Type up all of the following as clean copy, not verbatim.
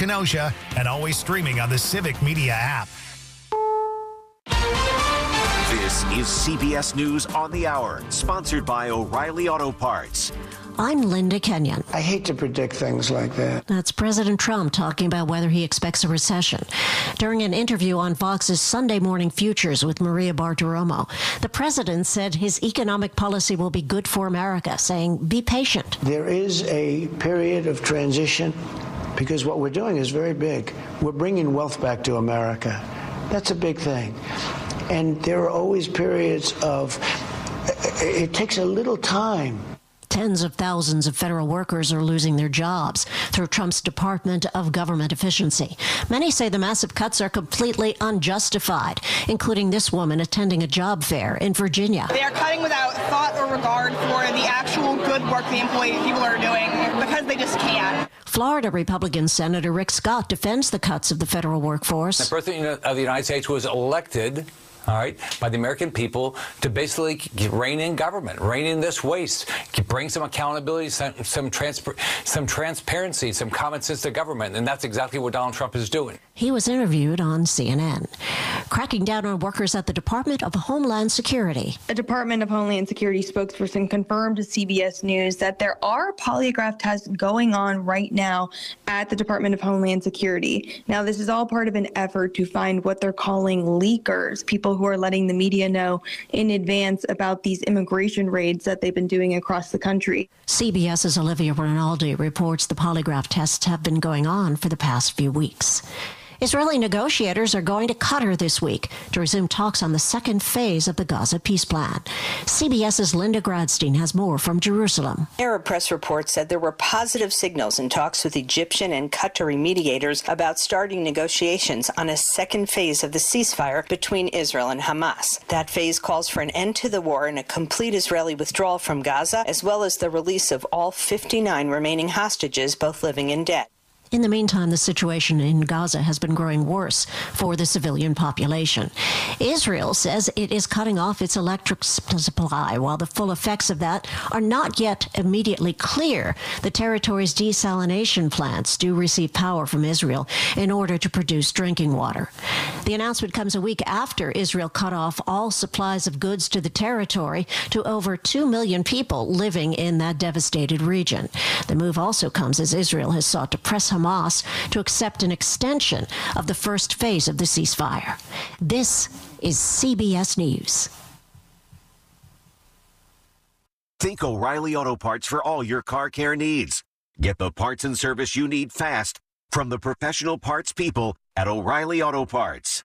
Kenosha, and always streaming on the Civic Media app. This is CBS News on the Hour, sponsored by O'Reilly Auto Parts. I'm Linda Kenyon. I hate to predict things like that. That's President Trump talking about whether he expects a recession. During an interview on Fox's Sunday Morning Futures with Maria Bartiromo, the president said his economic policy will be good for America, saying, be patient. There is a period of transition because what we're doing is very big. We're bringing wealth back to America. That's a big thing. And there are always periods of, it takes a little time. Tens of thousands of federal workers are losing their jobs through Trump's Department of Government Efficiency. Many say the massive cuts are completely unjustified, including this woman attending a job fair in Virginia. They are cutting without thought or regard for the actual good work the people are doing because they just can. Florida Republican Senator Rick Scott defends the cuts of the federal workforce. The President of the United States was elected, all right, by the American people to basically rein in government, rein in this waste, bring some accountability, some transparency, some common sense to government. And that's exactly what Donald Trump is doing. He was interviewed on CNN. Cracking down on workers at the Department of Homeland Security. A Department of Homeland Security spokesperson confirmed to CBS News that there are polygraph tests going on right now at the Department of Homeland Security. Now, this is all part of an effort to find what they're calling leakers, people who are letting the media know in advance about these immigration raids that they've been doing across the country. CBS's Olivia Rinaldi reports the polygraph tests have been going on for the past few weeks. Israeli negotiators are going to Qatar this week to resume talks on the second phase of the Gaza peace plan. CBS's Linda Gradstein has more from Jerusalem. Arab press reports said there were positive signals in talks with Egyptian and Qatari mediators about starting negotiations on a second phase of the ceasefire between Israel and Hamas. That phase calls for an end to the war and a complete Israeli withdrawal from Gaza, as well as the release of all 59 remaining hostages, both living and dead. In the meantime, the situation in Gaza has been growing worse for the civilian population. Israel says it is cutting off its electric supply. While the full effects of that are not yet immediately clear, the territory's desalination plants do receive power from Israel in order to produce drinking water. The announcement comes a week after Israel cut off all supplies of goods to the territory to over 2 million people living in that devastated region. The move also comes as Israel has sought to press Hamas to accept an extension of the first phase of the ceasefire. This is CBS News. Think O'Reilly Auto Parts for all your car care needs. Get the parts and service you need fast from the professional parts people at O'Reilly Auto Parts.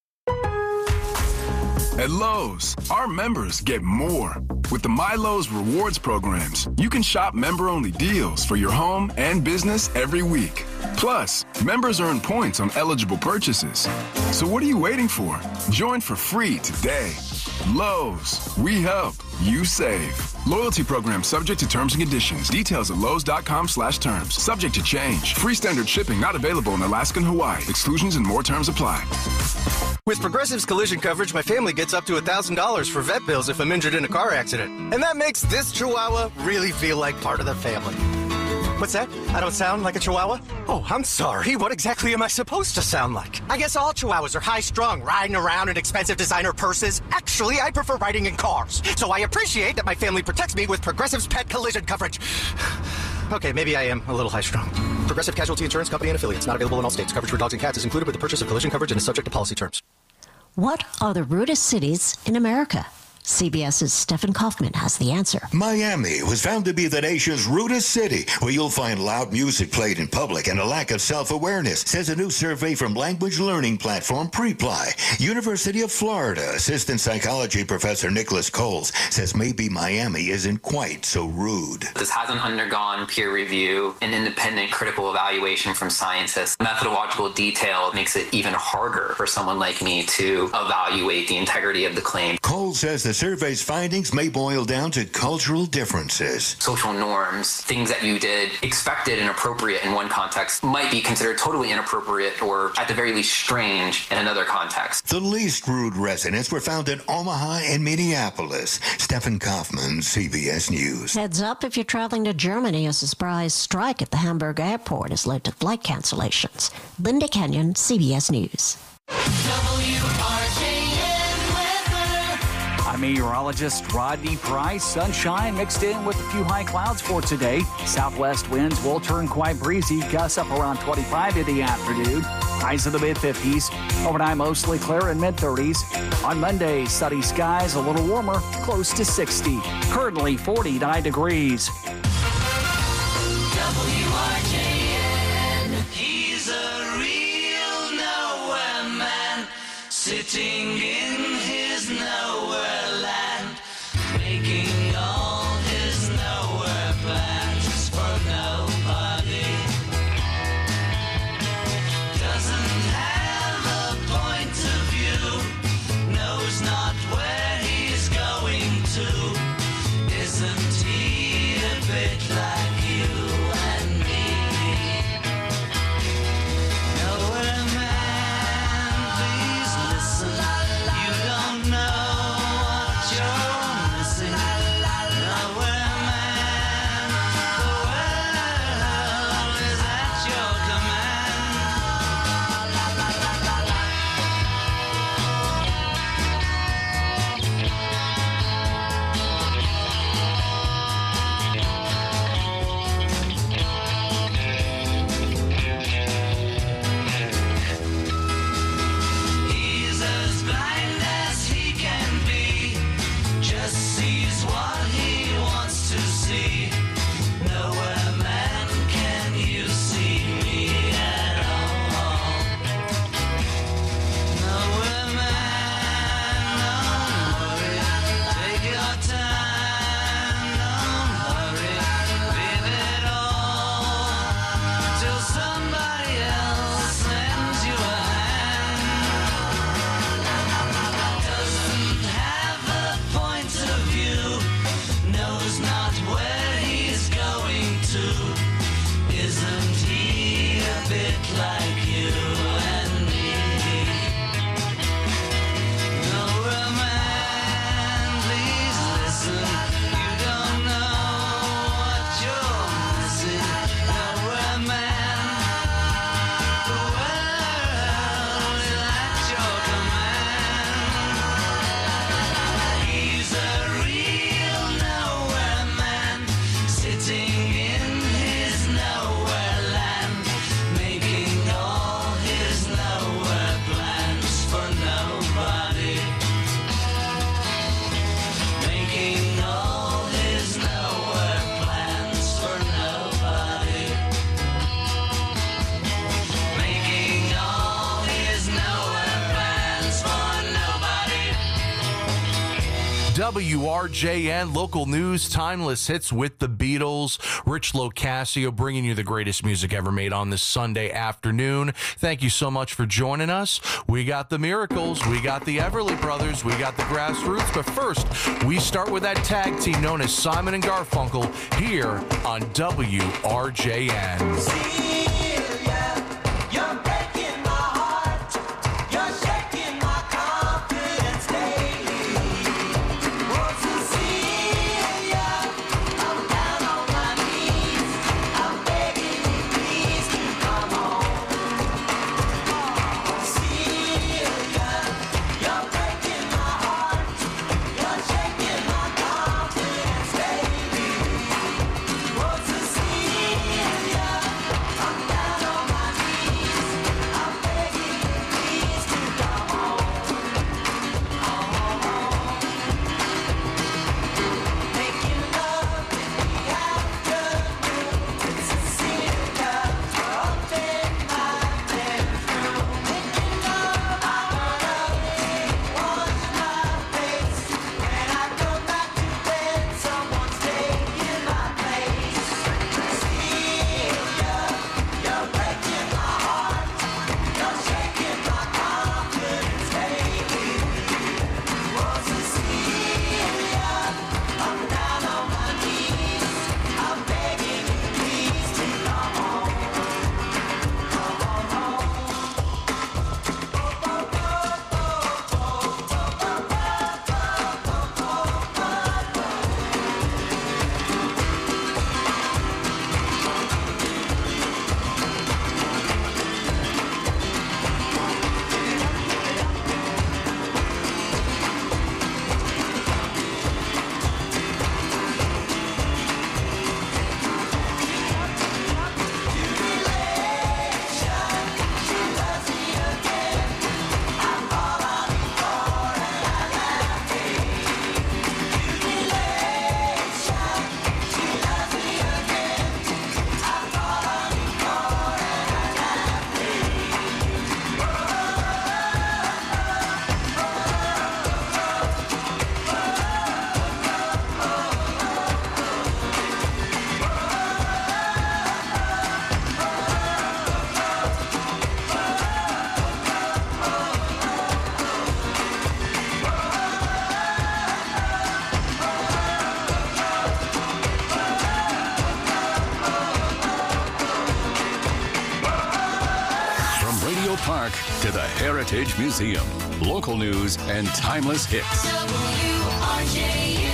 At Lowe's, our members get more. With the MyLowe's Rewards programs, you can shop member-only deals for your home and business every week. Plus, members earn points on eligible purchases. So what are you waiting for? Join for free today. Lowe's, we help, you save. Loyalty program subject to terms and conditions. Details at lowes.com/terms. Subject to change. Free standard shipping not available in Alaska and Hawaii. Exclusions and more terms apply. With Progressive's collision coverage, my family gets up to $1,000 for vet bills if I'm injured in a car accident. And that makes this Chihuahua really feel like part of the family. What's that? I don't sound like a Chihuahua? Oh, I'm sorry. What exactly am I supposed to sound like? I guess all Chihuahuas are high-strung, riding around in expensive designer purses. Actually, I prefer riding in cars. So I appreciate that my family protects me with Progressive's pet collision coverage. Okay, maybe I am a little high-strung. Progressive Casualty Insurance Company and Affiliates. Not available in all states. Coverage for dogs and cats is included with the purchase of collision coverage and is subject to policy terms. What are the rudest cities in America? CBS's Stephen Kaufman has the answer. Miami was found to be the nation's rudest city, where you'll find loud music played in public and a lack of self-awareness, says a new survey from language learning platform Preply. University of Florida assistant psychology professor Nicholas Coles says maybe Miami isn't quite so rude. This hasn't undergone peer review and independent critical evaluation from scientists. Methodological detail makes it even harder for someone like me to evaluate the integrity of the claim. Coles says the the survey's findings may boil down to cultural differences. Social norms, things that you did expected and appropriate in one context might be considered totally inappropriate or at the very least strange in another context. The least rude residents were found in Omaha and Minneapolis. Stephen Kaufman, CBS News. Heads up if you're traveling to Germany. A surprise strike at the Hamburg airport has led to flight cancellations. Linda Kenyon, CBS News. I'm meteorologist Rodney Price. Sunshine mixed in with a few high clouds for today. Southwest winds will turn quite breezy, gusts up around 25 in the afternoon. Highs in the mid-50s. Overnight mostly clear in mid-30s. On Monday, sunny skies, a little warmer, close to 60. Currently 49 degrees. WRJN, he's a real nowhere man, sitting in his nowhere land, making all his nowhere plans for nobody. Doesn't have a point of view, knows not where he's going to. Isn't he a bit like you and me? Nowhere man, please listen. You don't know what you're missing. Nowhere man, the world is at your He's as blind as he can be, just sees what he wants to see. Nowhere man, can you see me at all? Nowhere man, don't worry, take your time, don't hurry, leave it all till somebody else lends you a hand. Doesn't have a point of view, knows not where he's going to. Isn't he a bit like you and me? Nowhere man, please listen. You don't know what you're missing. Nowhere man, the world is at your command. He's a real nowhere man, sitting in his nowhere land, making all his nowhere plans for nobody. Making all his nowhere plans for nobody. Making all his nowhere plans for nobody. WRJN local news, timeless hits with the Beatles. Rich Locascio bringing you the greatest music ever made on this Sunday afternoon. Thank you so much for joining us. We got the Miracles, we got the Everly Brothers, we got the Grassroots, but first we start with that tag team known as Simon and Garfunkel here on WRJN. You're breaking my heart. You're shaking my confidence daily. Oh, Cecilia, I'm down on my knees. I'm begging you, please to come home. Cecilia, you're breaking my heart. You're shaking my confidence daily. Oh, Cecilia, Auto Park to the Heritage Museum. Local news and timeless hits. WRJN.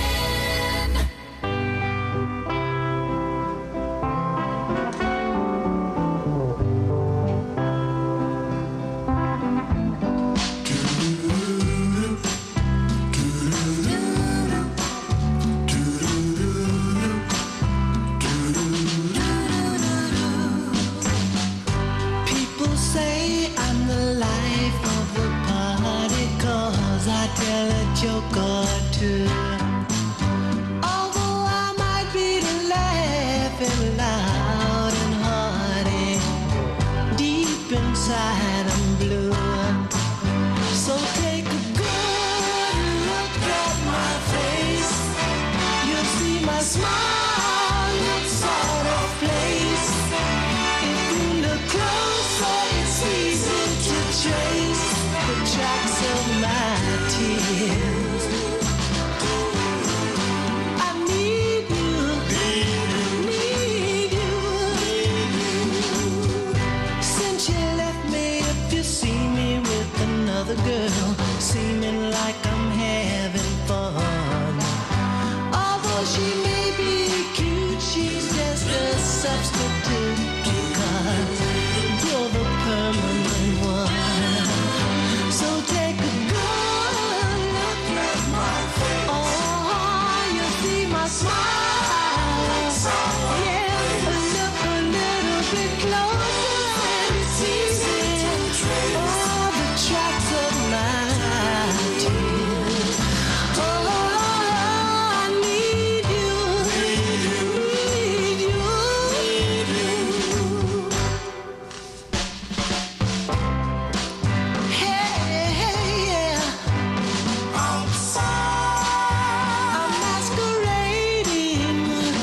People say I'm the life of the party 'cause I tell a joke or two. Although I might be laughing loud and hearty, deep inside I'm blue. So take a good look at my face. You'll see my smile looks out of place. If you look closer, it's easy to trace the tracks of my tears. I need you, need you. Since you left me, if you see me with another girl, seeming like I'm having fun. Although she may be cute, she's just a substitute because you're the permanent one. So take a good look at my face. Oh, you see my smile. Yeah, look a little bit closer and it's easy. Oh, the tracks of my tears. Oh, I need you, need you. Hey, yeah. I'm masquerading.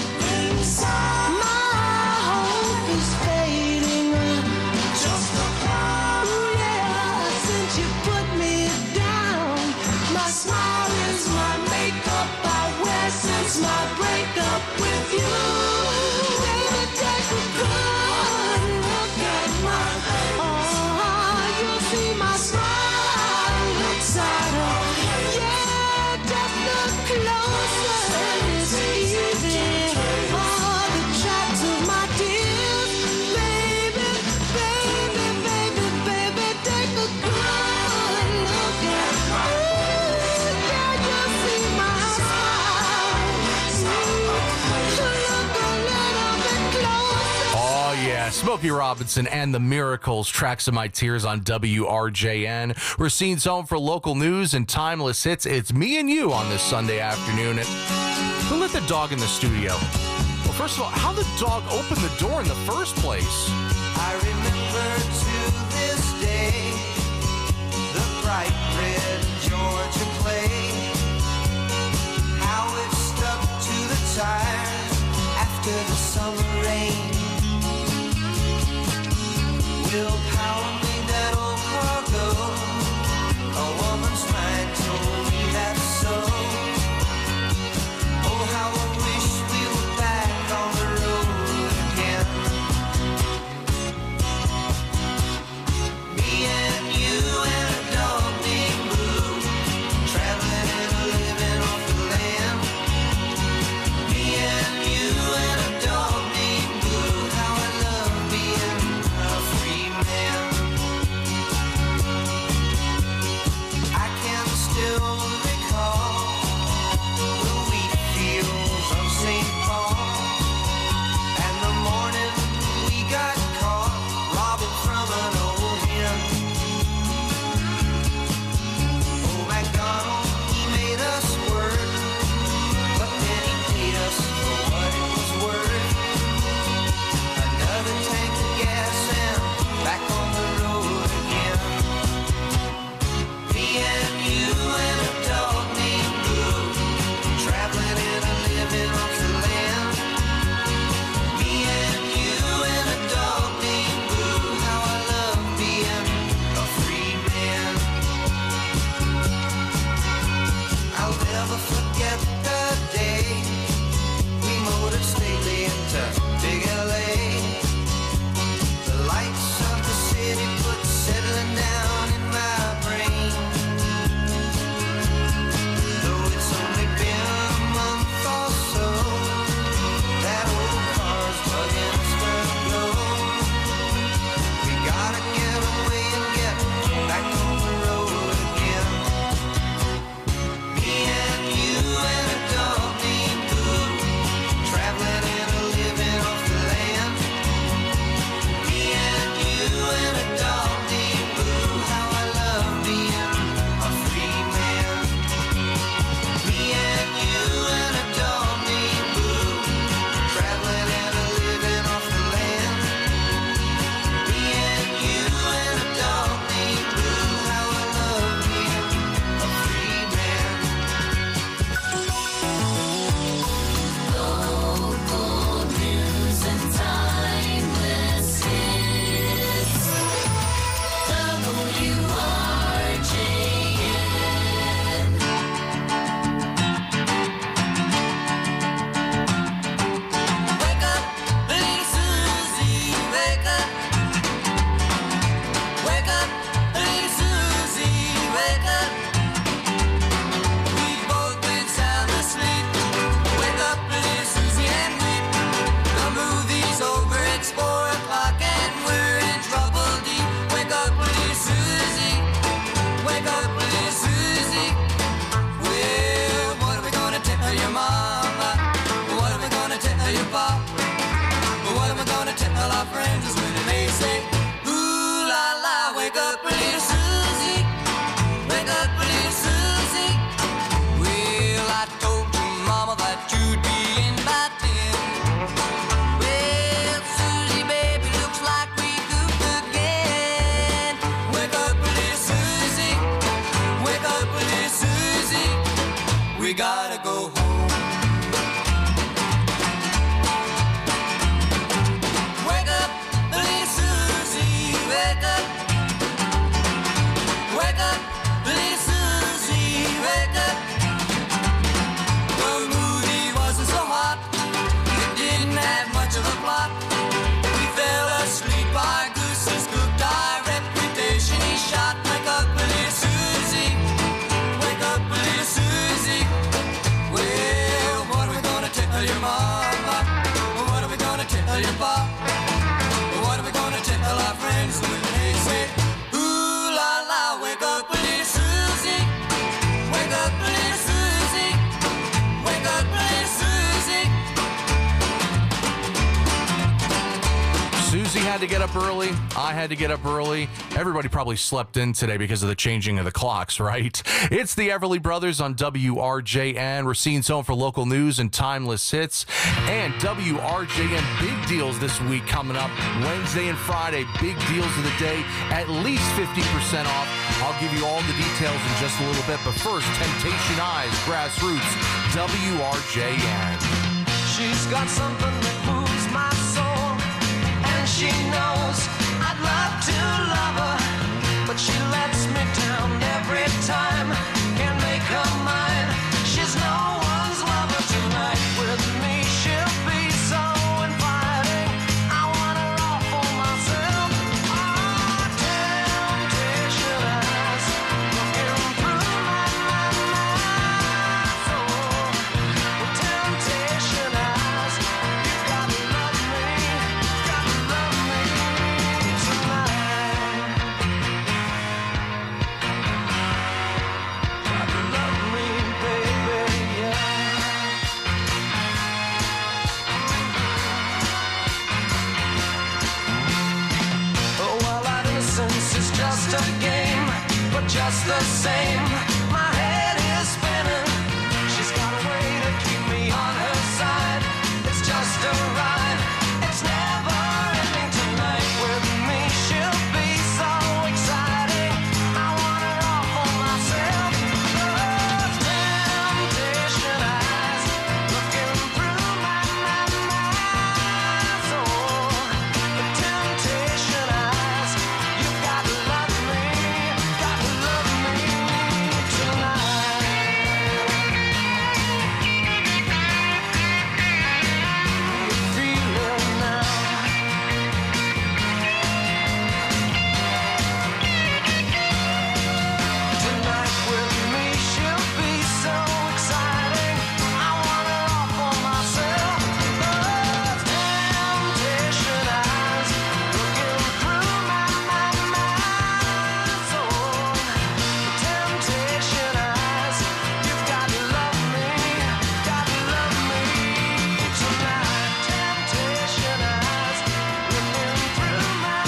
My hope is fading. Just a cloud. Ooh, yeah. Since you put me down, my smile is my makeup I wear since my breakup with you. Baby, take a good look at my face. Oh, you'll see my smile looks out of. Yeah, just look closer and it's easy. Oh, the tracks of my tears. Baby, baby, baby, baby, take a good look at my face. Yeah, you'll see my smile. Look a little bit closer. Oh, yeah. Smokey Robinson and the Miracles, Tracks of My Tears on WRJN. We're seeing home for local news and timeless hits. It's me and you on this Sunday afternoon. And who let the dog in the studio? Well, first of all, how the dog opened the door in the first place? I remember to this day the bright red Georgia clay, how it stuck to the tires after the summer rain. Willpower made that old car go. A woman's mind told me that's so. Oh, how I wish we were back on the road again. had to get up early. I had to get up early. Everybody probably slept in today because of the changing of the clocks, right? It's the Everly Brothers on WRJN. Racine's home for local news and timeless hits. And WRJN big deals this week coming up. Wednesday and Friday, big deals of the day. At least 50% off. I'll give you all the details in just a little bit. But first, Temptation Eyes, Grassroots, WRJN. She's got something that moves my soul, and she knows I'd love to love her, but she lets me down every time. Can't make her mine. She's no one's lover tonight. With me she'll be so inviting. I want her all for myself. Oh, temptation eyes looking through my soul. Temptation eyes, you gotta love me tonight. Gotta love me, baby, yeah. Oh, well, our innocence is just a game, but just the same, my head is spinning. She's got a way to keep me on her side. It's just a ride. It's never ending tonight. With me she'll be so exciting. I want her all for myself. Those temptation eyes looking through my soul. The temptation eyes, you gotta love me tonight. Feel it now. Tonight with me she'll be so exciting. I want her all for myself. Those temptation eyes looking through my soul. The temptation eyes, you've got to love me tonight. Temptation eyes looking through my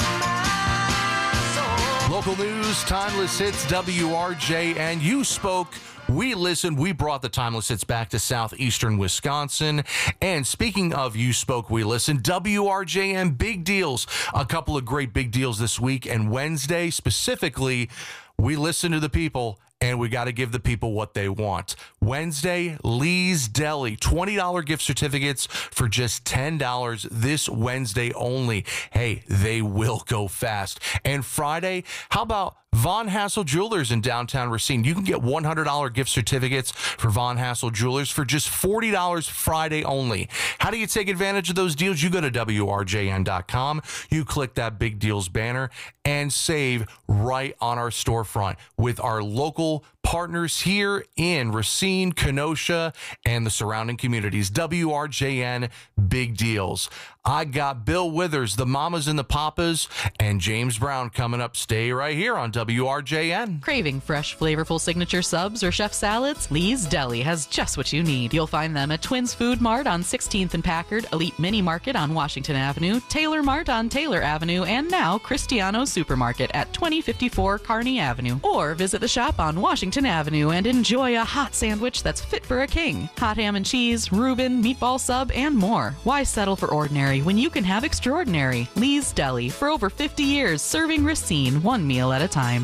soul. Local news, timeless hits, WRJN. You spoke, we listened, we brought the timeless hits back to southeastern Wisconsin. And speaking of you spoke, we listened, WRJN big deals. A couple of great big deals this week. And Wednesday, specifically, we listen to the people. And we got to give the people what they want. Wednesday, Lee's Deli. $20 gift certificates for just $10 this Wednesday only. Hey, they will go fast. And Friday, how about Von Hassel Jewelers in downtown Racine? You can get $100 gift certificates for Von Hassel Jewelers for just $40 Friday only. How do you take advantage of those deals? You go to WRJN.com. You click that big deals banner and save right on our storefront with our local partners here in Racine, Kenosha, and the surrounding communities. WRJN big deals. I got Bill Withers, the Mamas and the Papas, and James Brown coming up. Stay right here on WRJN. Craving fresh, flavorful signature subs or chef salads? Lee's Deli has just what you need. You'll find them at Twins Food Mart on 16th and Packard, Elite Mini Market on Washington Avenue, Taylor Mart on Taylor Avenue, and now Cristiano Supermarket at 2054 Kearney Avenue. Or visit the shop on Washington Avenue and enjoy a hot sandwich that's fit for a king. Hot ham and cheese, Reuben, meatball sub, and more. Why settle for ordinary when you can have extraordinary? Lee's Deli, for over 50 years, serving Racine one meal at a time.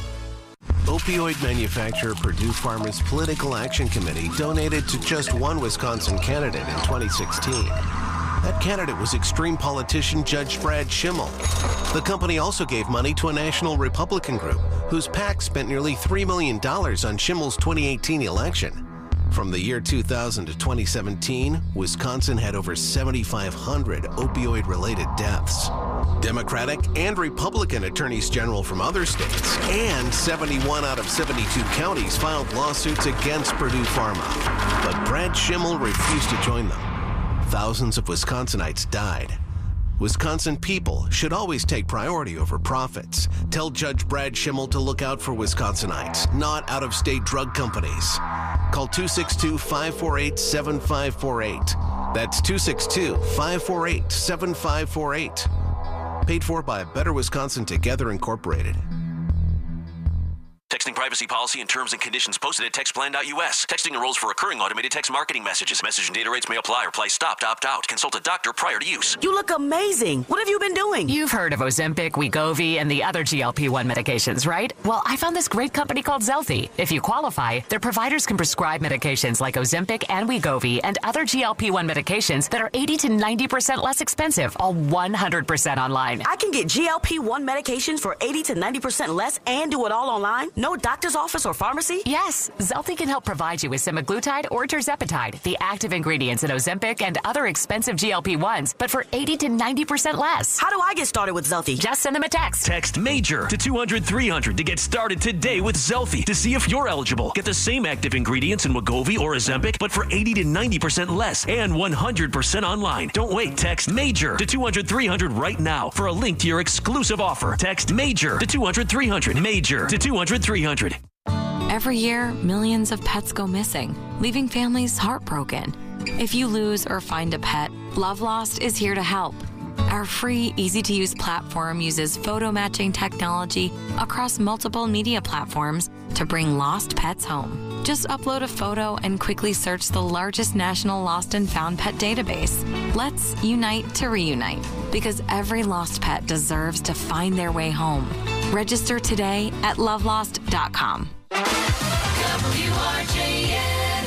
Opioid manufacturer Purdue Pharma's Political Action Committee donated to just one Wisconsin candidate in 2016. That candidate was extreme politician Judge Brad Schimmel. The company also gave money to a national Republican group whose PAC spent nearly $3 million on Schimmel's 2018 election. From the year 2000 to 2017, Wisconsin had over 7,500 opioid-related deaths. Democratic and Republican attorneys general from other states and 71 out of 72 counties filed lawsuits against Purdue Pharma. But Brad Schimmel refused to join them. Thousands of Wisconsinites died. Wisconsin people should always take priority over profits. Tell Judge Brad Schimmel to look out for Wisconsinites, not out-of-state drug companies. Call 262-548-7548. That's 262-548-7548. Paid for by Better Wisconsin Together Incorporated. Texting privacy policy and terms and conditions posted at textplan.us. Texting enrolls for recurring automated text marketing messages. Message and data rates may apply. Reply stop to opt out. Consult a doctor prior to use. You look amazing. What have you been doing? You've heard of Ozempic, Wegovy, and the other GLP-1 medications, right? Well, I found this great company called Zelfie. If you qualify, their providers can prescribe medications like Ozempic and Wegovy and other GLP-1 medications that are 80 to 90% less expensive, all 100% online. I can get GLP-1 medications for 80 to 90% less and do it all online? No doctor's office or pharmacy? Yes, Zelfie can help provide you with semaglutide or tirzepatide, the active ingredients in Ozempic and other expensive GLP-1s, but for 80 to 90% less. How do I get started with Zelfie? Just send them a text. Text MAJOR to 200-300 to get started today with Zelfie to see if you're eligible. Get the same active ingredients in Wegovy or Ozempic, but for 80 to 90% less and 100% online. Don't wait. Text MAJOR to 200-300 right now for a link to your exclusive offer. Text MAJOR to 200-300. MAJOR to 200-300. Every year, millions of pets go missing, leaving families heartbroken. If you lose or find a pet, Love Lost is here to help. Our free, easy-to-use platform uses photo matching technology across multiple media platforms to bring lost pets home. Just upload a photo and quickly search the largest national lost and found pet database. Let's unite to reunite, because every lost pet deserves to find their way home. Register today at lovelost.com. WRJN.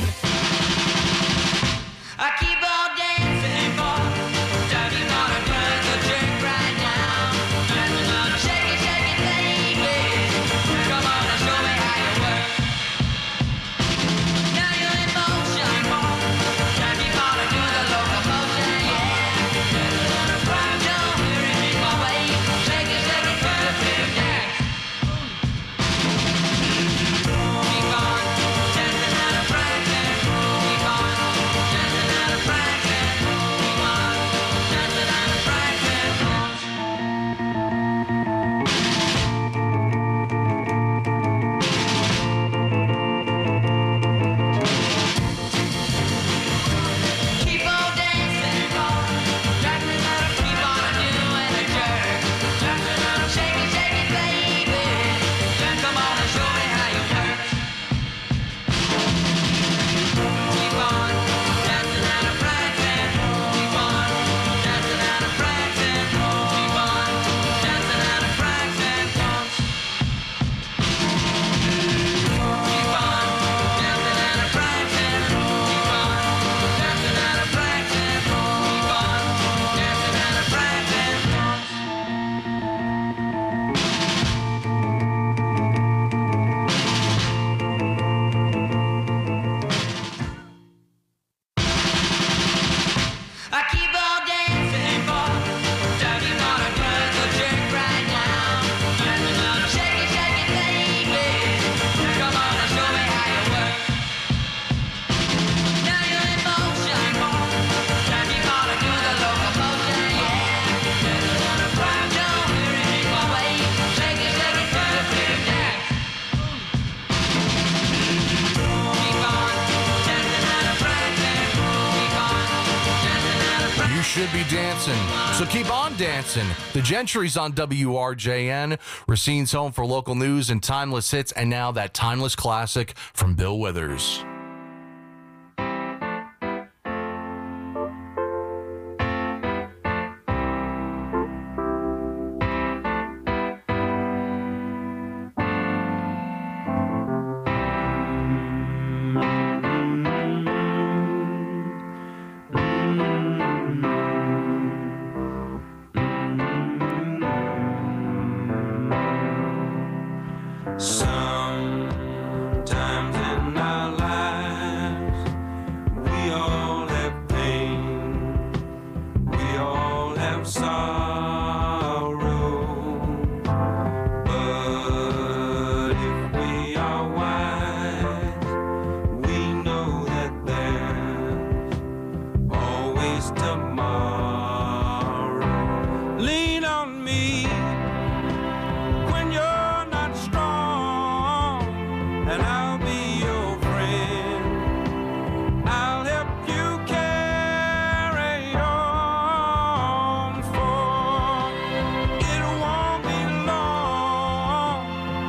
I keep on dancing for time you gotta drink a drink right now. Shake it, baby. Come on and show me how you work. Now you're in motion. Time you gotta do the locomotion, yeah. Don't hurry me away. Shake it, feel the big dance. Keep on dancing out of practice. Keep on dancing out of practice. Keep on dancing out of practice. Keep on dancing, boy. Dancing out of, keep on doing a jerk. Dancing out of, shake it, baby. Come on and show me how you work. Keep on dancing out of practice. Keep on dancing out of practice. Keep on dancing out of practice. Keep on dancing out of practice. Keep on dancing out of practice. Keep on dancing out of practice. I keep on dancing for time you gotta drink a drink right now. Shake it, baby. Come on and show me how you work. Now you're in motion. Time you gotta do the locomotion, yeah. Don't hurry me away. Shake it, feel the big dance. Keep on dancing out of practice. Keep on dancing out of practice. You should be dancing. So keep on dancing. The Gentry's on WRJN. Racine's home for local news and timeless hits. And now that timeless classic from Bill Withers. Sometimes in our lives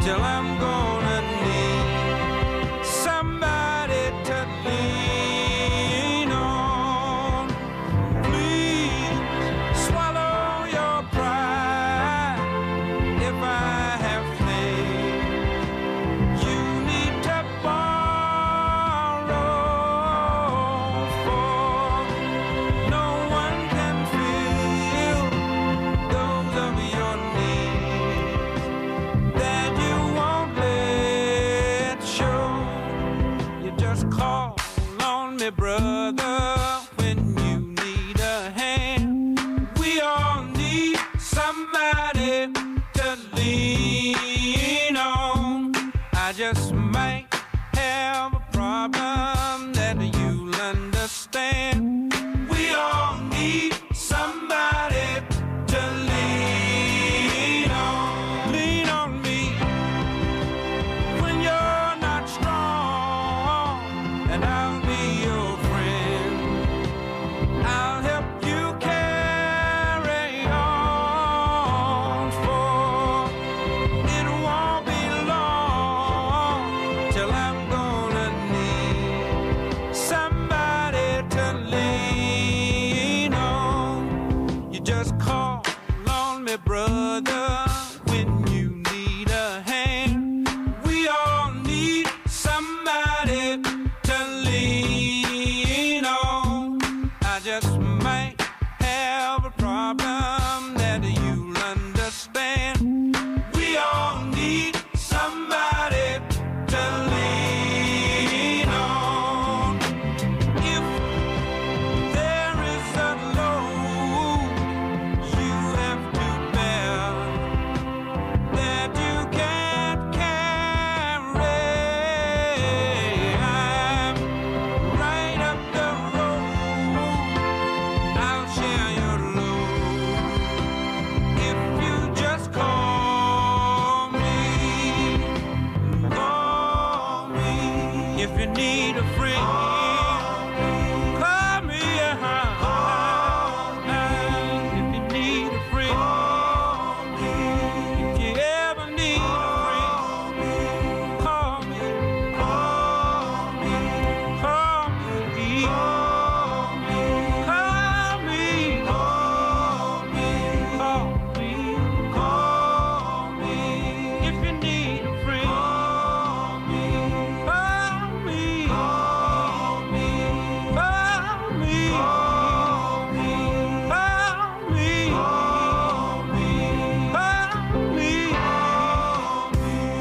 till I'm gonna need somebody to lean on. Please swallow your pride if I have failed. You need to borrow, for no one can fill those of your needs that you won't let show. You just call on me, brother, when you need a hand. We all need somebody to lean on. I just might have a problem that you'll understand. We all need somebody to lean on. Lean on me when you're not strong, and I'll be your friend. I'll help you carry on, for it won't be long till I'm gonna need somebody to lean on. You just call on me, brother, when you need a hand. We all need somebody to lean on. I just might have a problem that you'll understand. We all need somebody to lean on. If there is a load you have to bear that you can't carry, I'm right up the road. I'll share your load if you just call me. Call me if you need a friend. Call me, if you need a friend. If you ever need a friend, call me. Call me. Call me. Call me. Call me. Call me. If you need a friend, call me. Call me. Call me. Call me. Call me. Call me. Call me. Call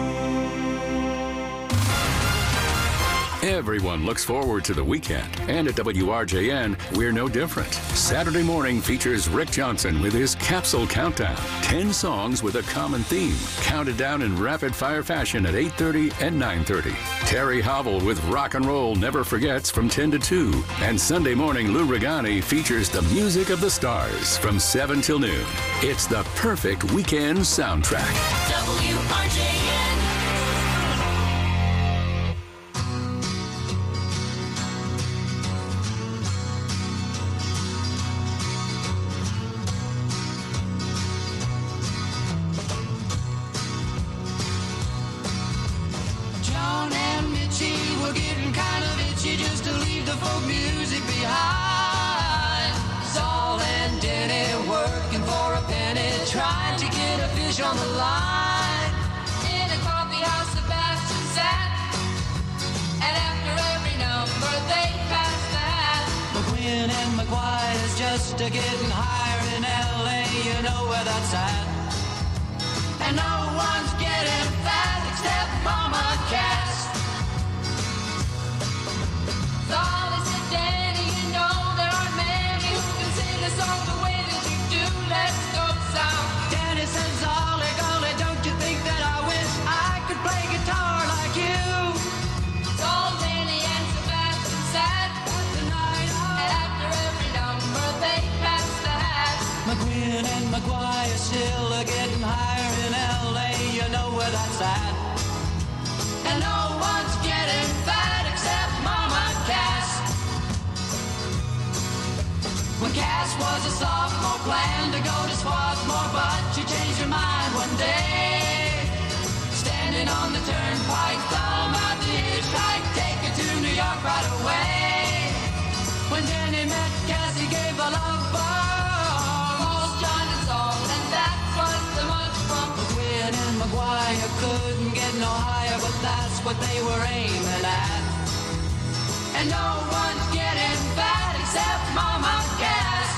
me. Everyone looks forward to the weekend, and at WRJN, we're no different. Saturday morning features Rick Johnson with his Capsule Countdown. 10 songs with a common theme, counted down in rapid-fire fashion at 8:30 and 9:30. Terry Hobble with Rock and Roll Never Forgets from 10 to 2. And Sunday morning, Lou Regani features the music of the stars from 7 till noon. It's the perfect weekend soundtrack. WRJN. John and Mitchie were getting kind of itchy just to leave the folk music behind. Saul and Denny working for a penny, trying to get a fish on the line. In a coffee house, Sebastian sat, and after every number they passed that. McQueen and McGuire's just a getting higher in LA, you know where that's at. And no one's getting fat except Mama Cass. Saul said, Danny, you know there aren't many who can sing a song the way that you do. Let's go south. Danny says, Ollie, golly, don't you think that I wish I could play guitar like you? Saul, Danny, and Sebastian sat the night out, and after every number they passed the hat. McQueen and McGuire still are getting higher in LA, you know where that's at. And no one's getting fat except Mama Cass. When Cass was a sophomore, planned to go to Swarthmore, but she changed her mind one day. Standing a love bomb. All joined a song, and that was the much from Quinn and McGuire couldn't get no higher, but that's what they were aiming at. And no one's getting fat except Mama Cass.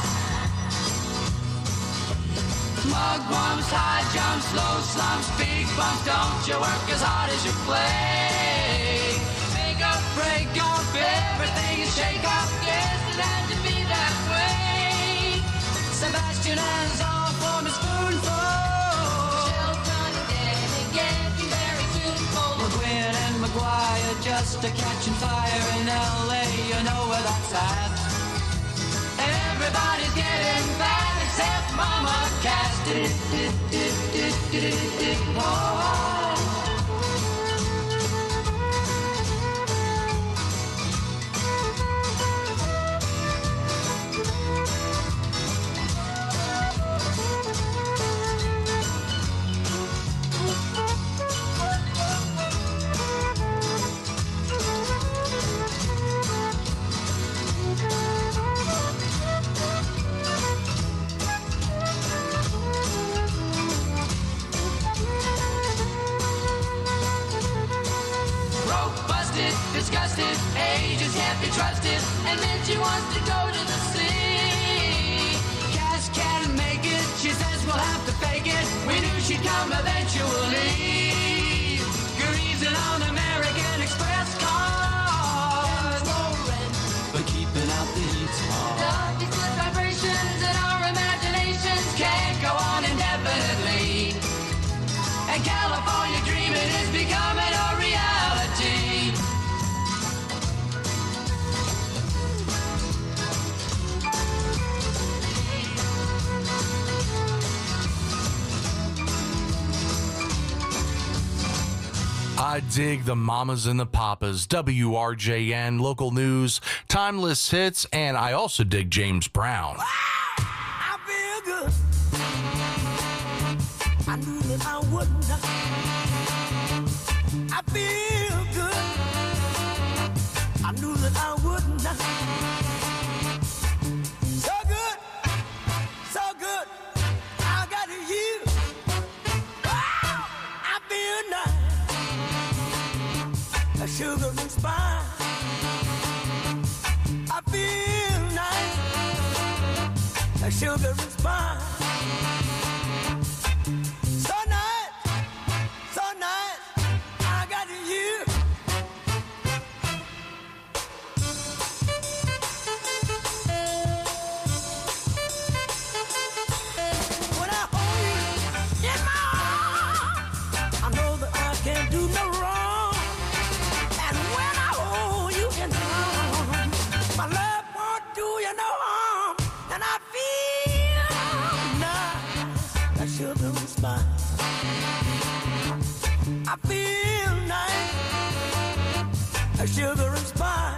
Mugwumps, high jumps, low slumps, big bumps. Don't you work as hard as you play. Make up, break up, everything is shake up. Yes, it had to be that way. Sebastian has all for Miss Spoonful. Shelton and Danny getting very tuneful. McGuinn and McGuire just a catching fire in L.A. You know where that's at. Everybody's getting fat except Mama Cass. Disgusted, ages can't be trusted, and then she wants to go to the sea. Cass can't make it, she says we'll have to fake it. We knew she'd come eventually. Greasing on American Express cars, but keeping out the heat hard. These good vibrations in our imaginations can't go on indefinitely. And California dreaming is becoming a reality. I dig the mamas and the papas. WRJN, local news, timeless hits, and I also dig James Brown. I feel good. I knew that I wouldn't. I feel good. I knew that I wouldn't. So good, so good. I got you. Wow, I feel nice. A sugar and spice. I feel nice. A sugar and spice. So nice, so nice. I got you. When I hold you in my arms, I know that I can't do no wrong. And when I hold you in my arms, my love won't do you no harm. And I feel nice, that sugar and spice. I feel nice, that sugar and spice.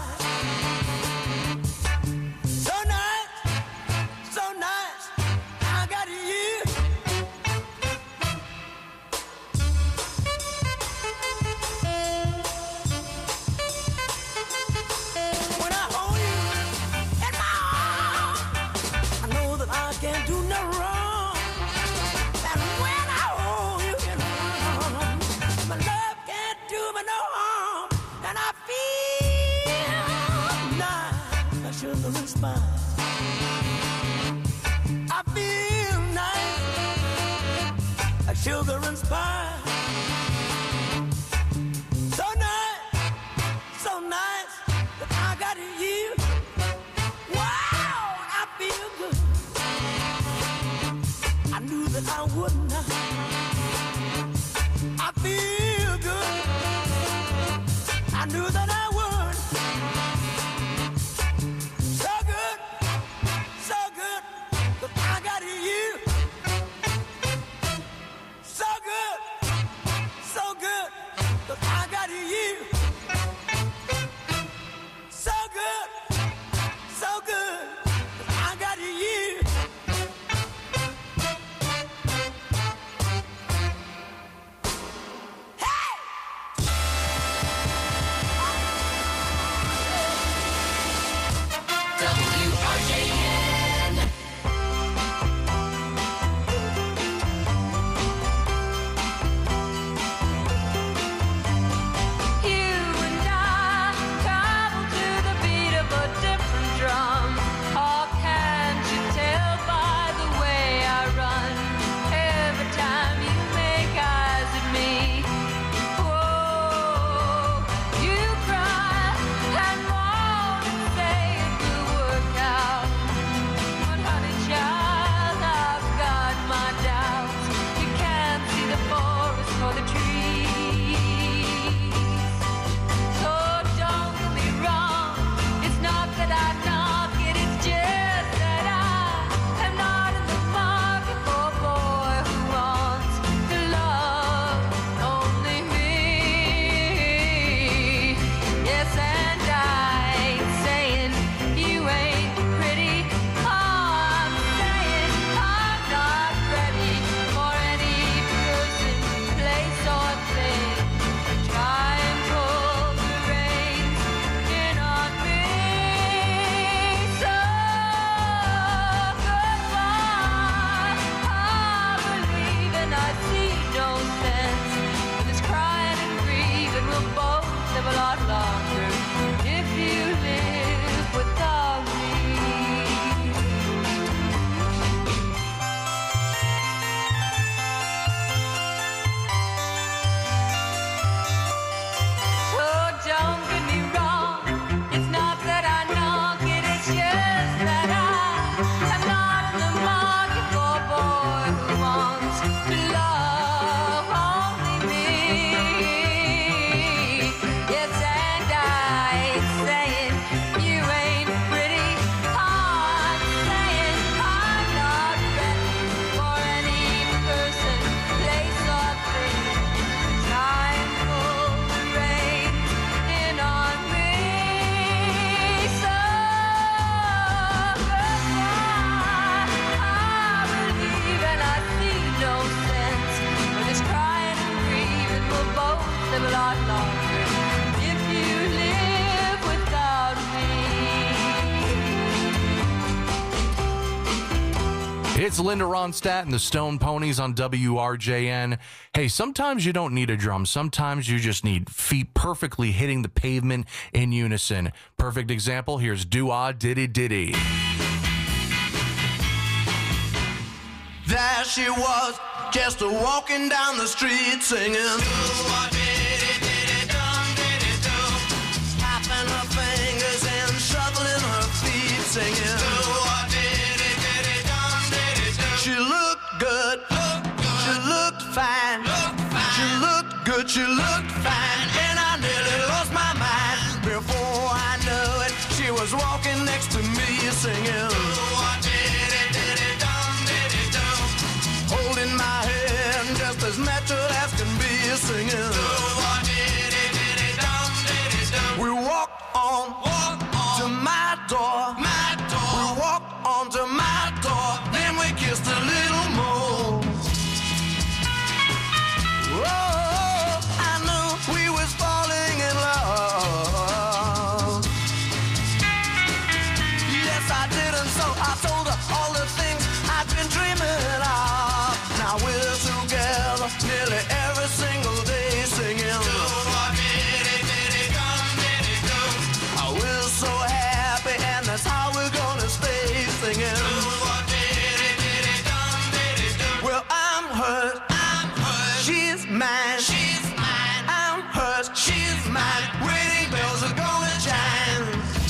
So nice, so nice, I got you. When I hold you in my arms, I know that I can't do no wrong. And when I hold you in my arms, my love can't do me no harm. And I feel nice, that sugar and spice. I feel nice, that sugar and spice. So nice, so nice that I got you. Wow, I feel good. I knew that I wouldn't. I feel good. I knew that I would. So good, that I got you. So good, that I got you. So good, that I got you. WRJN. lot longer if you live without me. It's Linda Ronstadt and the Stone Ponies on WRJN. Hey, sometimes you don't need a drum. Sometimes you just need feet perfectly hitting the pavement in unison. Perfect example, here's Do-Ah Diddy Diddy. There she was, just walking down the street singing. Tapping her fingers and shuffling her feet singing. She looked good, she looked fine, she looked good, she looked fine, and I nearly lost my mind. Before I knew it, she was walking next to me singing. Holding my hand just as natural as can be singing. We walked on to my door. We walked on to my door. Then we kissed a little more. Oh, I knew we was falling in love. Yes, I did, and so I told her all the things I've been dreaming of. Now we're together nearly every single day singing. We're so happy, and that's how we're gonna stay singing. Well, I'm hers, she's mine, I'm hers, she's mine. Wedding bells are gonna chime.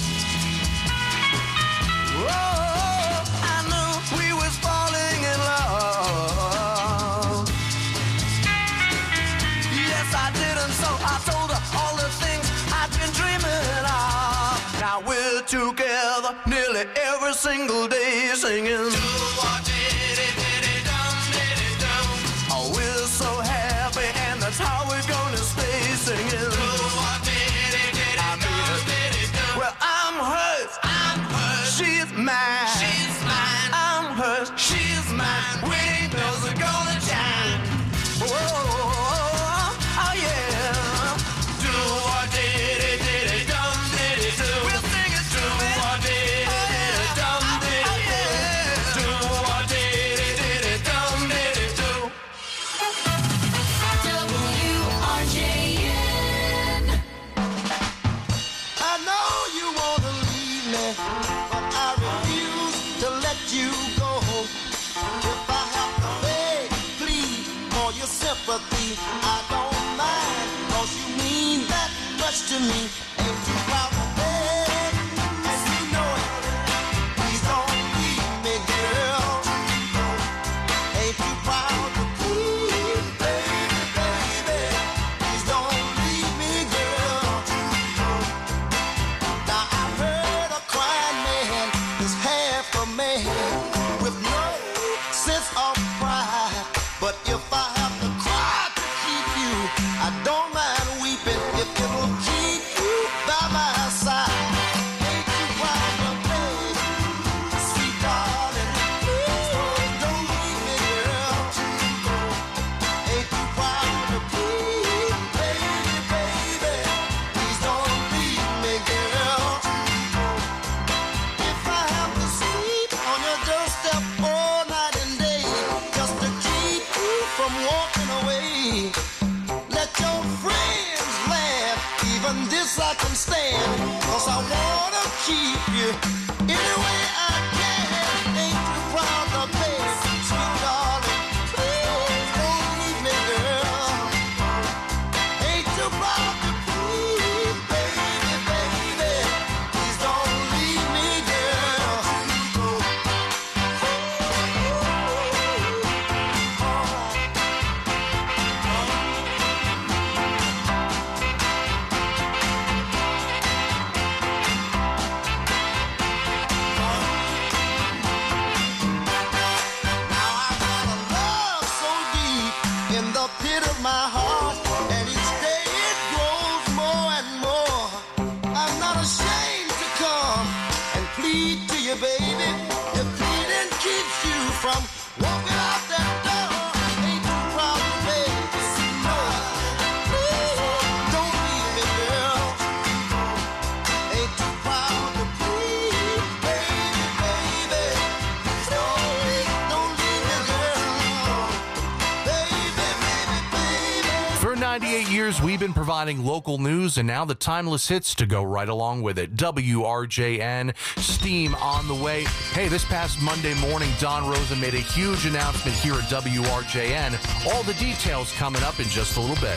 Oh, I knew we was falling in love. Yes, I did, and so I told her all the things I've been dreaming of. Now we're together nearly every single day singing. Oh, we're so happy, and that's how we're gonna stay singing. I mean it. Well, I'm hers, she's mine, I'm hers, she's mine. Wedding bells are gonna chime. Oh, oh yeah. Do what diddy diddy dum diddy do. We'll sing it to me. Do what diddy dum diddy do. Do what diddy diddy dum diddy do. WRJN. I know you wanna leave me, but I refuse to let you go. If I have to beg, plead for your sympathy, I don't mind, 'cause you mean that much to me. Ain't you proud to beg, and you know it? Please don't leave me, girl. Ain't you proud to plead, baby, baby? Please don't leave me, girl. Now I've heard a crying man is half a man with no sense of pride. But if I have to cry to keep you, I don't mind weeping if it'll keep you by my side. Ain't you proud of me, sweet darling? Please don't leave me, girl. Ain't you proud of me, baby, baby? Please don't leave me, girl. If I have to sleep on your doorstep all night and day, just to keep you from walking away, let your friends laugh, even this I can stand, 'cause I wanna keep you any way I can. Ain't you proud of me, sweet darling? Please don't leave me, girl. Ain't you proud of me, baby, baby? Please don't leave me, girl. For 98 years, we've been providing local news, and now the timeless hits to go right along with it. WRJN, Steam on the way. Hey, this past Monday morning, Don Rosen made a huge announcement here at WRJN. All the details coming up in just a little bit.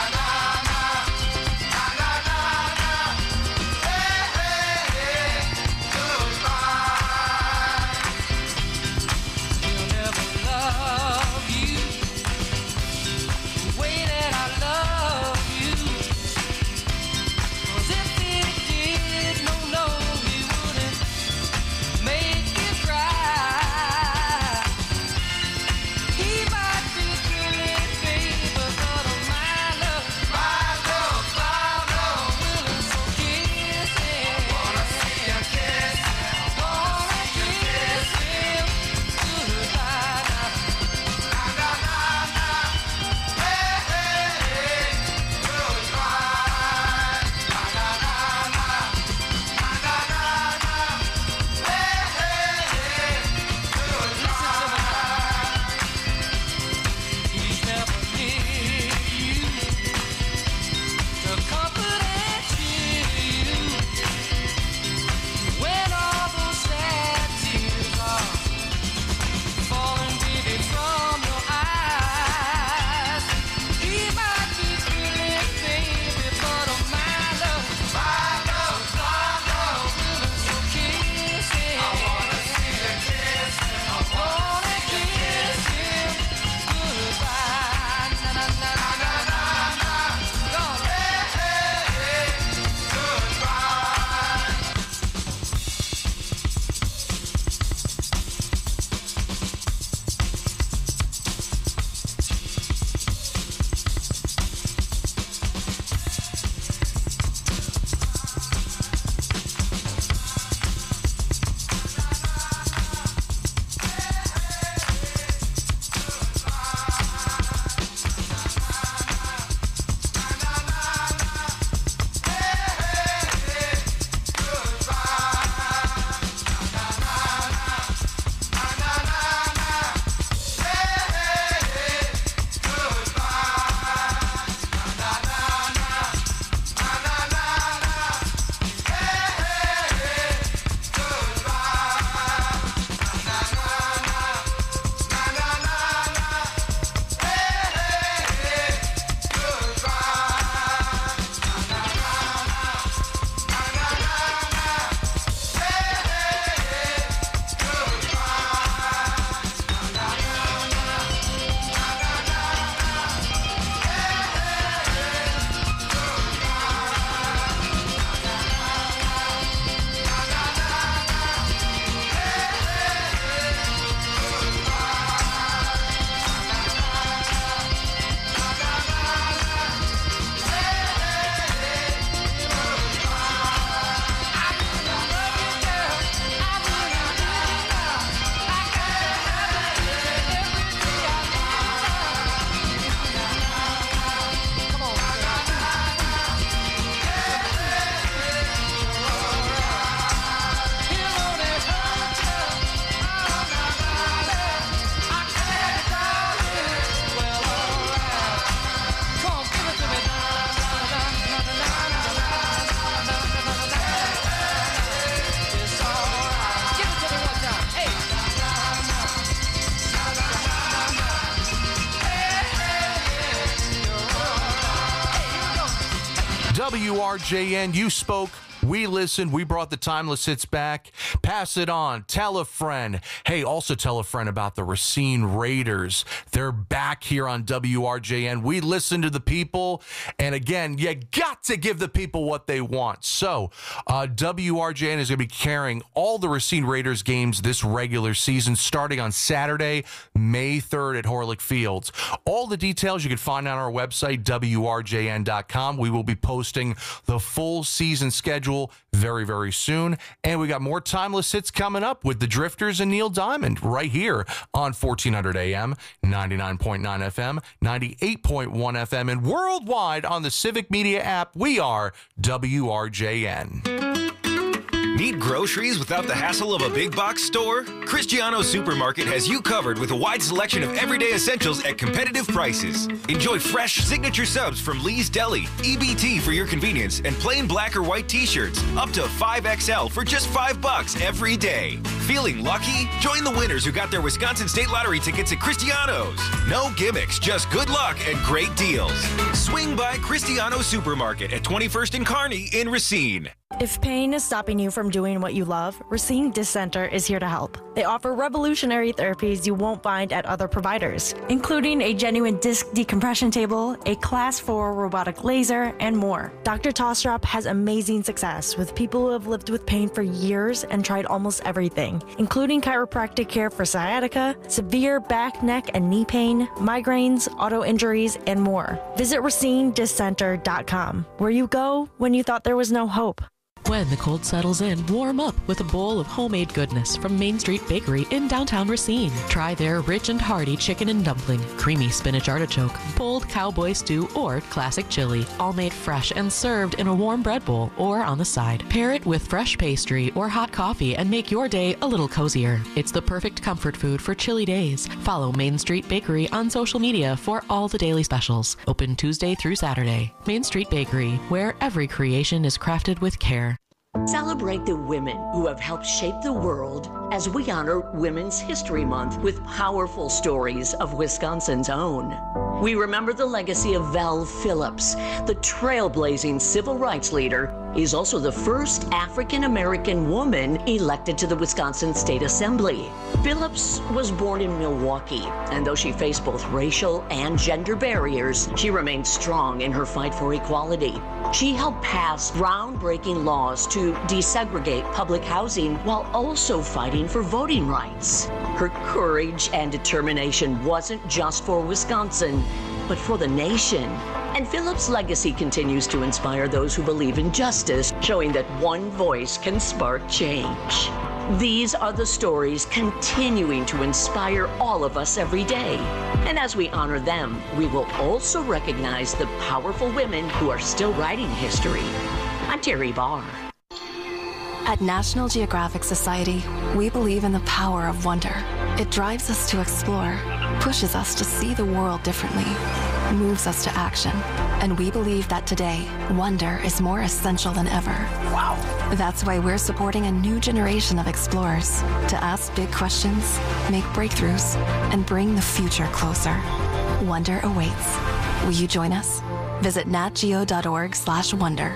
WRJN, you spoke, we listened, we brought the timeless hits back. Pass it on, tell a friend. Hey, also tell a friend about the Racine Raiders. They're back here on WRJN. We listen to the people, and again, you got to give the people what they want. So WRJN is going to be carrying all the Racine Raiders games this regular season, starting on Saturday, May 3rd at Horlick Fields. All the details you can find on our website, WRJN.com. We will be posting the full season schedule very, very soon. And we got more timeless hits coming up with the Drifters and Neil Diamond right here on 1400 AM, 99.9 FM, 98.1 FM, and worldwide on the Civic Media app. We are WRJN. Need groceries without the hassle of a big box store? Cristiano Supermarket has you covered with a wide selection of everyday essentials at competitive prices. Enjoy fresh signature subs from Lee's Deli, EBT for your convenience, and plain black or white t-shirts up to 5XL for just $5 every day. Feeling lucky? Join the winners who got their Wisconsin State Lottery tickets at Cristiano's. No gimmicks, just good luck and great deals. Swing by Cristiano Supermarket at 21st and Kearney in Racine. If pain is stopping you from doing what you love, Racine Disc Center is here to help. They offer revolutionary therapies you won't find at other providers, including a genuine disc decompression table, a Class 4 robotic laser, and more. Dr. Tostrop has amazing success with people who have lived with pain for years and tried almost everything, including chiropractic care for sciatica, severe back, neck, and knee pain, migraines, auto injuries, and more. Visit RacineDiscCenter.com, where you go when you thought there was no hope. When the cold settles in, warm up with a bowl of homemade goodness from Main Street Bakery in downtown Racine. Try their rich and hearty chicken and dumpling, creamy spinach artichoke, bold cowboy stew, or classic chili, all made fresh and served in a warm bread bowl or on the side. Pair it with fresh pastry or hot coffee and make your day a little cozier. It's the perfect comfort food for chilly days. Follow Main Street Bakery on social media for all the daily specials. Open Tuesday through Saturday. Main Street Bakery, where every creation is crafted with care. Celebrate the women who have helped shape the world as we honor Women's History Month with powerful stories of Wisconsin's own. We remember the legacy of Val Phillips, the trailblazing civil rights leader. Is also the first African-American woman elected to the Wisconsin State Assembly. Phillips was born in Milwaukee, and though she faced both racial and gender barriers, she remained strong in her fight for equality. She helped pass groundbreaking laws to desegregate public housing while also fighting for voting rights. Her courage and determination wasn't just for Wisconsin, but for the nation. And Phillips' legacy continues to inspire those who believe in justice, showing that one voice can spark change. These are the stories continuing to inspire all of us every day. And as we honor them, we will also recognize the powerful women who are still writing history. I'm Terry Barr. At National Geographic Society, we believe in the power of wonder. It drives us to explore, pushes us to see the world differently, moves us to action. And we believe that today, wonder is more essential than ever. Wow. That's why we're supporting a new generation of explorers to ask big questions, make breakthroughs, and bring the future closer. Wonder awaits. Will you join us? Visit natgeo.org/wonder.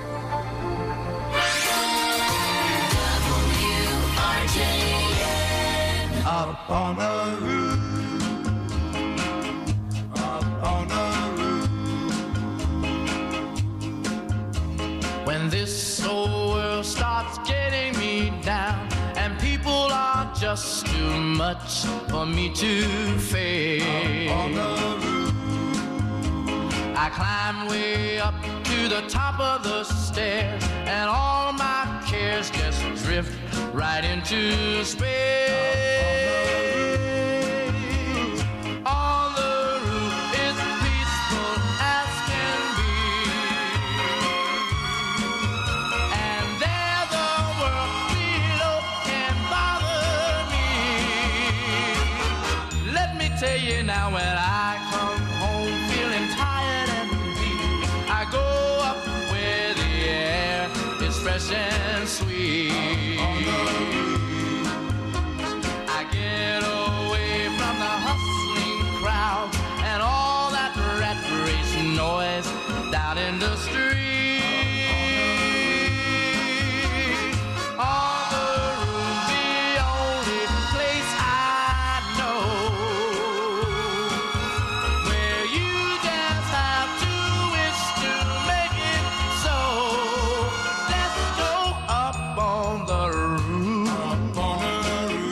Up on the roof, up on the roof. When this whole world starts getting me down and people are just too much for me to face, up on the roof. I climb way up to the top of the stairs and all my cares just drift right into space. On the roof is peaceful as can be, and there the world below can bother me. Let me tell you now, when I come home feeling tired and weak, I go up where the air is fresh and sweet. I get away from the hustling crowd and all that rat race noise down in the street. On the roof, the only place I know where you just have to wish to make it so. Let's go up on the roof. Up on the roof.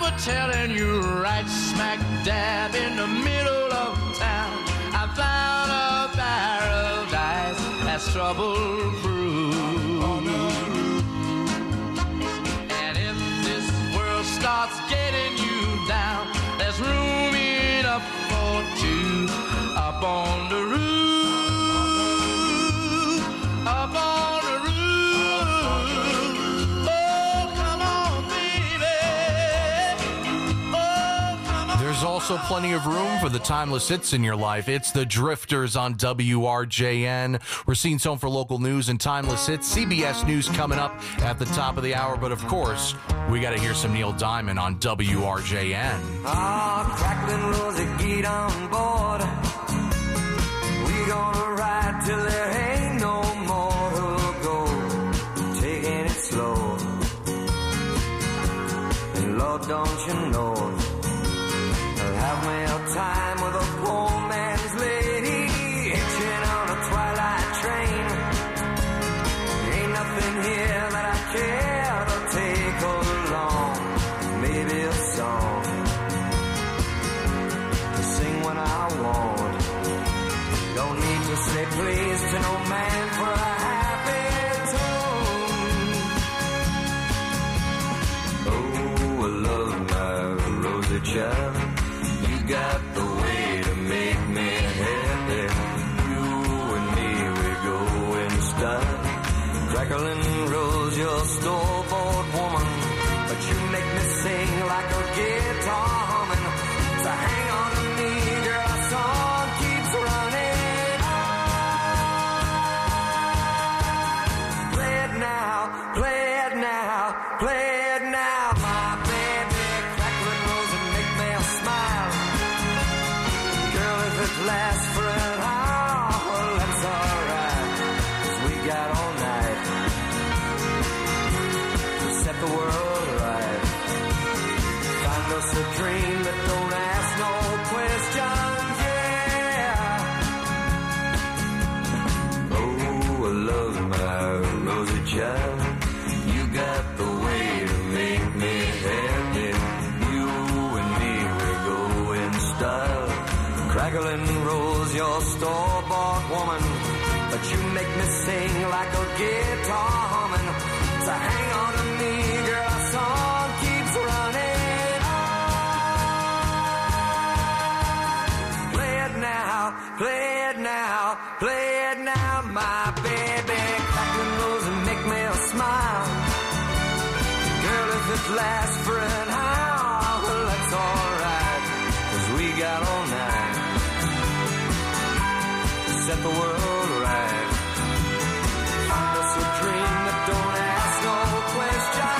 for telling you right smack dab in the middle of town. I found a paradise that's trouble-proof. And if this world starts getting you down, there's room enough for two up on the roof. Up on the roof. There's also plenty of room for the timeless hits in your life. It's the Drifters on WRJN. We're seeing some for local news and timeless hits. CBS News coming up at the top of the hour. But of course, we got to hear some Neil Diamond on WRJN. Ah, crackling Rosie, get on board. We gonna ride till there ain't no more to go. Taking it slow. And Lord, don't you know, I'll have me a time with a poor man's lady, hitching on a twilight train. Ain't nothing here that I care to take along. Maybe a song to sing when I want. Don't need to say please to no man for a happy tune. Oh, I love my Rosie child. You got the way to make me happy. You and me, we go in style. Crackling rose, your store-bought woman, but you make me sing like a guitar humming. So hang on to me, girl, our song keeps running. Play it now, play it now, play it now, my baby. Crackling rose and make me smile. Girl, if it lasts for an hour, well, that's alright, 'cause we got all night to set the world right. Find us a dream that don't ask no questions, yeah. Oh, I love my Rosie child. You got the way to make me happy. You and me, we go in style. Crackling rose, your store-bought woman, but you make me sing like a guitar humming. So hang on to me, girl, our song keeps running. Play it now, play it now, play it now, my baby. Crackling rose and make me smile. Girl, if it lasts for an hour, well, that's alright, 'cause we got all night to set the world right. Find us a dream that don't ask no questions.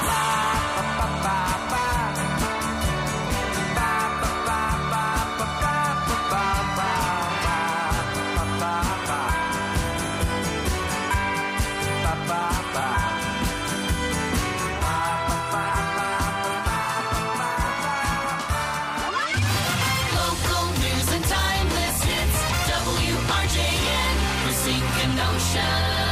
Local news and timeless hits. WRJN, Racine Kenosha.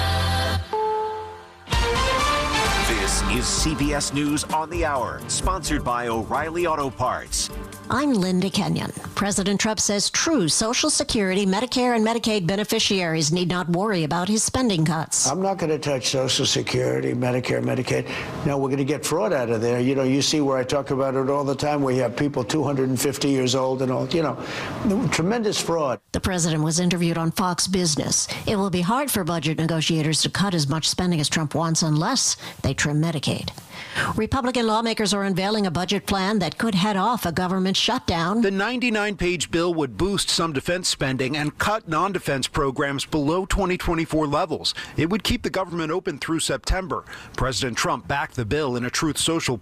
This is CBS News on the Hour, sponsored by O'Reilly Auto Parts. I'm Linda Kenyon. President Trump says true Social Security, Medicare, and Medicaid beneficiaries need not worry about his spending cuts. I'm not going to touch Social Security, Medicare, Medicaid. No, we're going to get fraud out of there. You know, you see where I talk about it all the time. We have people 250 years old and all, you know, tremendous fraud. The president was interviewed on Fox Business. It will be hard for budget negotiators to cut as much spending as Trump wants unless they trim Medicaid. Republican lawmakers are unveiling a budget plan that could head off a government shutdown. The 99-page bill would boost some defense spending and cut non-defense programs below 2024 levels. It would keep the government open through September. President Trump backed the bill in a Truth Social